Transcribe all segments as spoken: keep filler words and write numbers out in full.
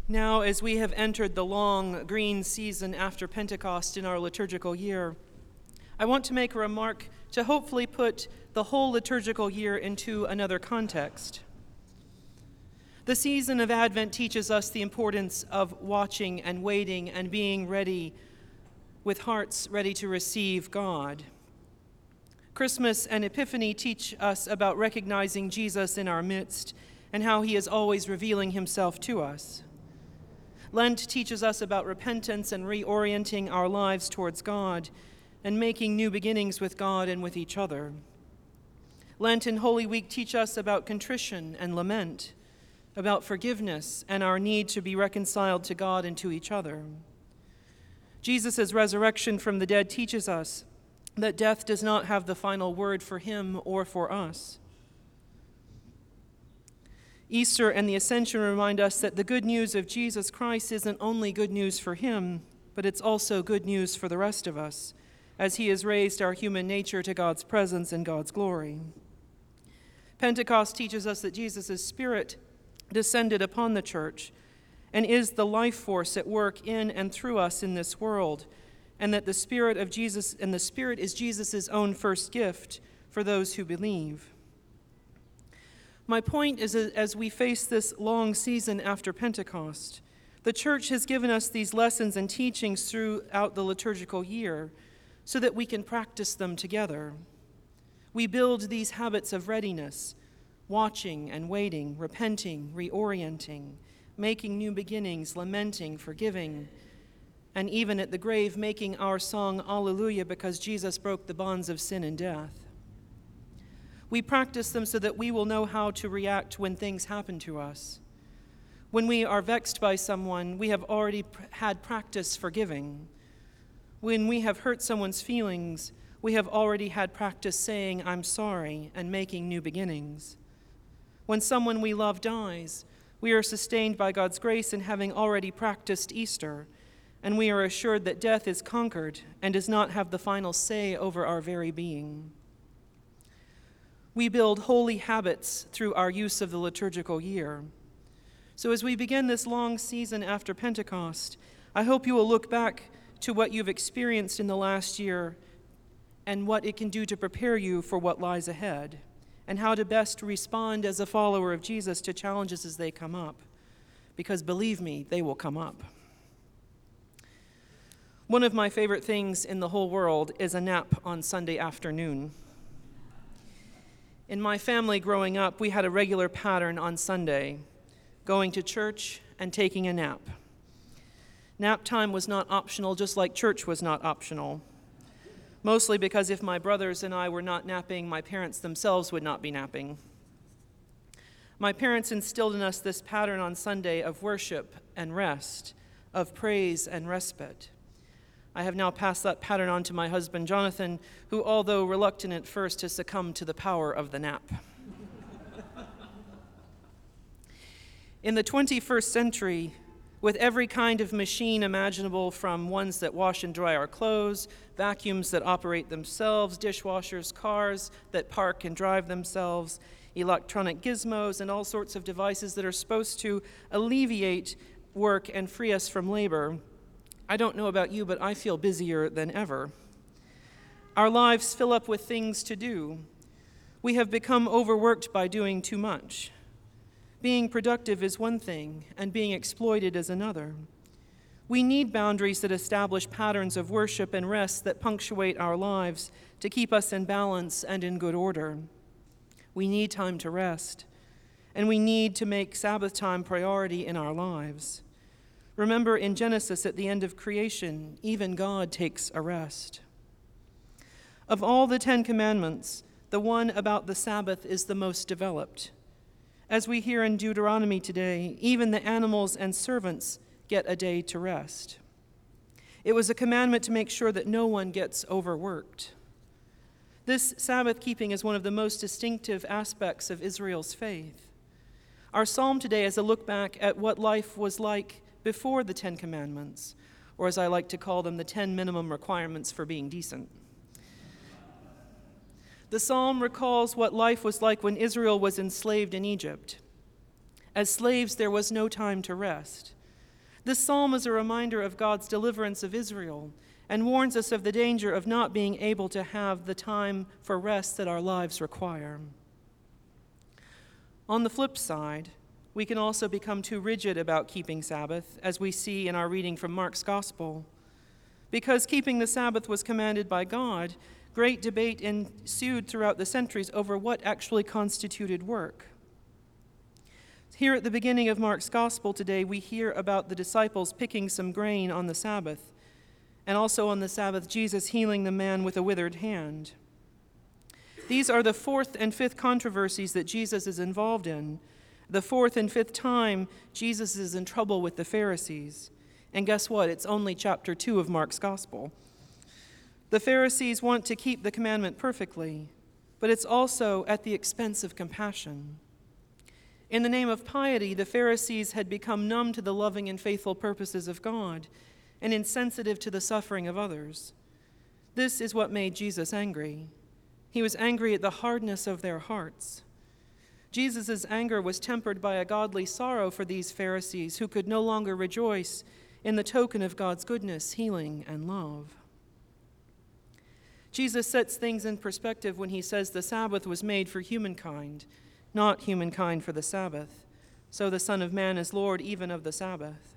Now, as we have entered the long green season after Pentecost in our liturgical year, I want to make a remark to hopefully put the whole liturgical year into another context. The season of Advent teaches us the importance of watching and waiting and being ready, with hearts ready to receive God. Christmas and Epiphany teach us about recognizing Jesus in our midst and how he is always revealing himself to us. Lent teaches us about repentance and reorienting our lives towards God and making new beginnings with God and with each other. Lent and Holy Week teach us about contrition and lament, about forgiveness and our need to be reconciled to God and to each other. Jesus' resurrection from the dead teaches us that death does not have the final word for him or for us. Easter and the Ascension remind us that the good news of Jesus Christ isn't only good news for him, but it's also good news for the rest of us, as he has raised our human nature to God's presence and God's glory. Pentecost teaches us that Jesus' Spirit descended upon the church and is the life force at work in and through us in this world, and that the Spirit of Jesus and the Spirit is Jesus' own first gift for those who believe. My point is, as we face this long season after Pentecost, the church has given us these lessons and teachings throughout the liturgical year so that we can practice them together. We build these habits of readiness, watching and waiting, repenting, reorienting, making new beginnings, lamenting, forgiving, and even at the grave making our song Alleluia because Jesus broke the bonds of sin and death. We practice them so that we will know how to react when things happen to us. When we are vexed by someone, we have already pr- had practice forgiving. When we have hurt someone's feelings, we have already had practice saying, I'm sorry, and making new beginnings. When someone we love dies, we are sustained by God's grace in having already practiced Easter, and we are assured that death is conquered and does not have the final say over our very being. We build holy habits through our use of the liturgical year. So as we begin this long season after Pentecost, I hope you will look back to what you've experienced in the last year and what it can do to prepare you for what lies ahead, and how to best respond as a follower of Jesus to challenges as they come up. Because believe me, they will come up. One of my favorite things in the whole world is a nap on Sunday afternoon. In my family growing up, we had a regular pattern on Sunday, going to church and taking a nap. Nap time was not optional, just like church was not optional. Mostly because if my brothers and I were not napping, my parents themselves would not be napping. My parents instilled in us this pattern on Sunday of worship and rest, of praise and respite. I have now passed that pattern on to my husband, Jonathan, who, although reluctant at first, has succumbed to the power of the nap. In the twenty-first century, with every kind of machine imaginable, from ones that wash and dry our clothes, vacuums that operate themselves, dishwashers, cars that park and drive themselves, electronic gizmos, and all sorts of devices that are supposed to alleviate work and free us from labor, I don't know about you, but I feel busier than ever. Our lives fill up with things to do. We have become overworked by doing too much. Being productive is one thing, and being exploited is another. We need boundaries that establish patterns of worship and rest that punctuate our lives to keep us in balance and in good order. We need time to rest, and we need to make Sabbath time priority in our lives. Remember, in Genesis, at the end of creation, even God takes a rest. Of all the Ten Commandments, the one about the Sabbath is the most developed. As we hear in Deuteronomy today, even the animals and servants get a day to rest. It was a commandment to make sure that no one gets overworked. This Sabbath keeping is one of the most distinctive aspects of Israel's faith. Our psalm today is a look back at what life was like before the Ten Commandments, or as I like to call them, the ten minimum requirements for being decent. The psalm recalls what life was like when Israel was enslaved in Egypt. As slaves, there was no time to rest. This psalm is a reminder of God's deliverance of Israel and warns us of the danger of not being able to have the time for rest that our lives require. On the flip side, we can also become too rigid about keeping Sabbath, as we see in our reading from Mark's Gospel. Because keeping the Sabbath was commanded by God, great debate ensued throughout the centuries over what actually constituted work. Here at the beginning of Mark's Gospel today, we hear about the disciples picking some grain on the Sabbath, and also on the Sabbath, Jesus healing the man with a withered hand. These are the fourth and fifth controversies that Jesus is involved in. The fourth and fifth time, Jesus is in trouble with the Pharisees. And guess what? It's only chapter two of Mark's Gospel. The Pharisees want to keep the commandment perfectly, but it's also at the expense of compassion. In the name of piety, the Pharisees had become numb to the loving and faithful purposes of God and insensitive to the suffering of others. This is what made Jesus angry. He was angry at the hardness of their hearts. Jesus' anger was tempered by a godly sorrow for these Pharisees who could no longer rejoice in the token of God's goodness, healing, and love. Jesus sets things in perspective when he says the Sabbath was made for humankind, not humankind for the Sabbath. So the Son of Man is Lord even of the Sabbath.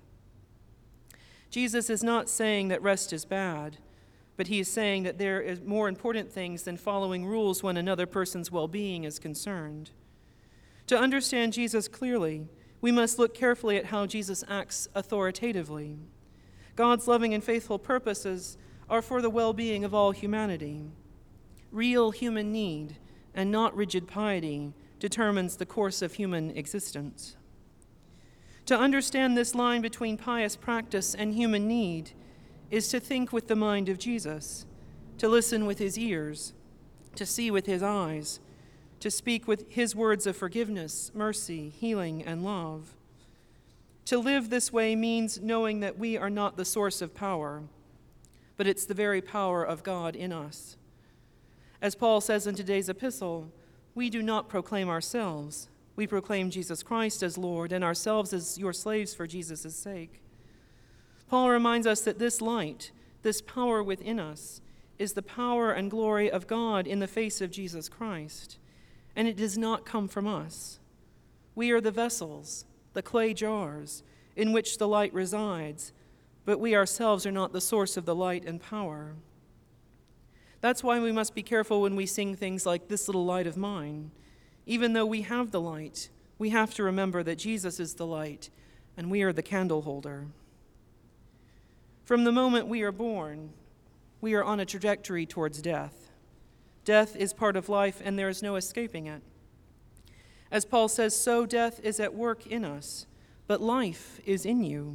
Jesus is not saying that rest is bad, but he is saying that there are more important things than following rules when another person's well-being is concerned. To understand Jesus clearly, we must look carefully at how Jesus acts authoritatively. God's loving and faithful purposes are for the well-being of all humanity. Real human need, and not rigid piety, determines the course of human existence. To understand this line between pious practice and human need is to think with the mind of Jesus, to listen with his ears, to see with his eyes, to speak with his words of forgiveness, mercy, healing, and love. To live this way means knowing that we are not the source of power, but it's the very power of God in us. As Paul says in today's epistle, we do not proclaim ourselves. We proclaim Jesus Christ as Lord and ourselves as your slaves for Jesus' sake. Paul reminds us that this light, this power within us, is the power and glory of God in the face of Jesus Christ, and it does not come from us. We are the vessels, the clay jars, in which the light resides, but we ourselves are not the source of the light and power. That's why we must be careful when we sing things like "This Little Light of Mine." Even though we have the light, we have to remember that Jesus is the light, and we are the candle holder. From the moment we are born, we are on a trajectory towards death. Death is part of life, and there is no escaping it. As Paul says, so death is at work in us, but life is in you.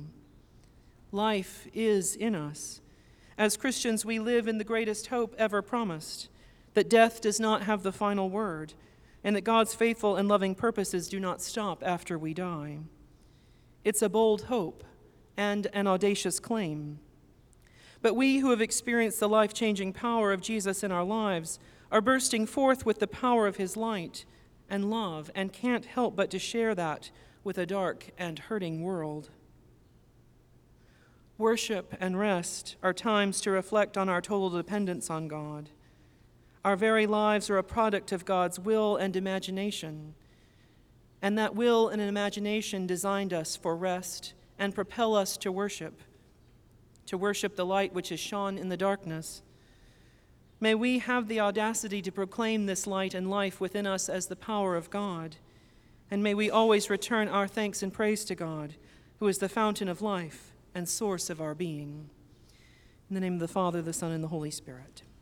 Life is in us. As Christians, we live in the greatest hope ever promised, that death does not have the final word, and that God's faithful and loving purposes do not stop after we die. It's a bold hope and an audacious claim. But we who have experienced the life-changing power of Jesus in our lives are bursting forth with the power of his light and love, and can't help but to share that with a dark and hurting world. Worship and rest are times to reflect on our total dependence on God. Our very lives are a product of God's will and imagination, and that will and imagination designed us for rest and propel us to worship, to worship the light which is shone in the darkness. May we have the audacity to proclaim this light and life within us as the power of God, and may we always return our thanks and praise to God, who is the fountain of life and source of our being. In the name of the Father, the Son, and the Holy Spirit.